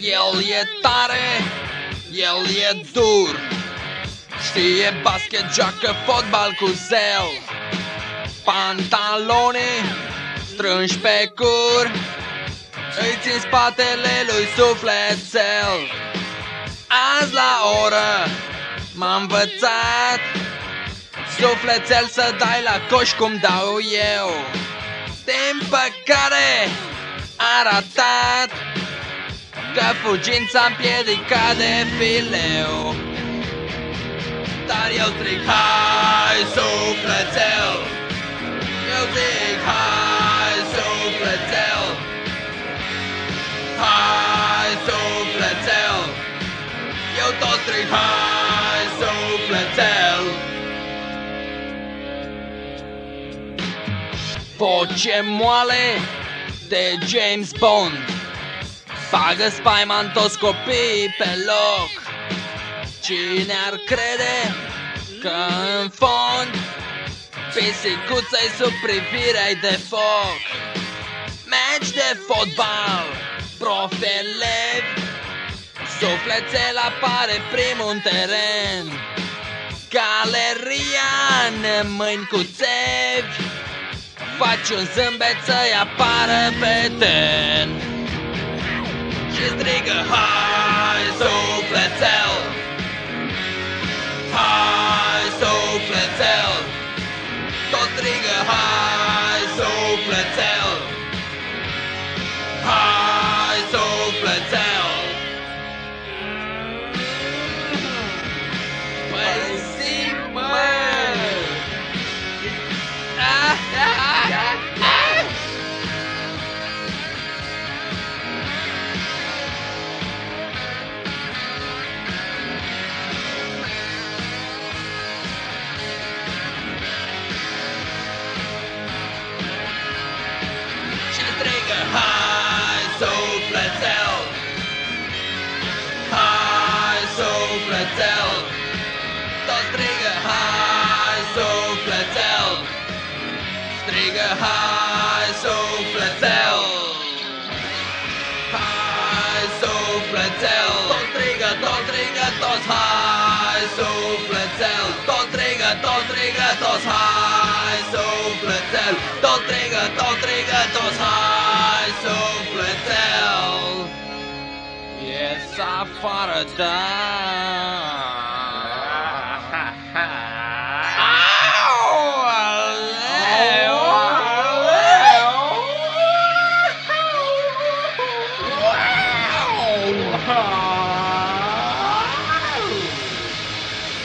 El e tare, el e dur, știe basket, joacă fotbal cu zel. Pantaloni strânși pe cur, îi țin spatele lui sufletel. Azi la oră m-am învățat sufletel să dai la coș cum dau eu. Din păcate a ratat, că fugind s-a împiedicat de fileu. Dar eu stric, hai sufletel, eu zic, hai sufletel, hai sufletel, eu tot stric, hai sufletel. Voce moale de James Bond, bagă spaima în toți copiii pe loc. Cine ar crede că în fond pisicuța-i sub privirea-i de foc? Meci de fotbal, profi elevi, sufletel apare primul în teren. Galeria în mâini cu țevi, faci un zâmbet să-i apară pe ten. Și strigă, hai sufletel, hai sufletel, tot strigă, hai sufletel, hai sufletel. Păi zic, mă! Hai sufletel, hai sufletel, tot strigă, hai sufletel, strigă, hai sufletel, hai sufletel, tot strigă, toți, hai sufletel, tot strigă, toți, hai sufletel, tot strigă, toți, hai sufletel. Ies afară, da.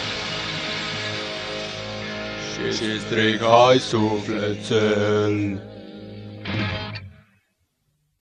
Și strig, hai sufletel.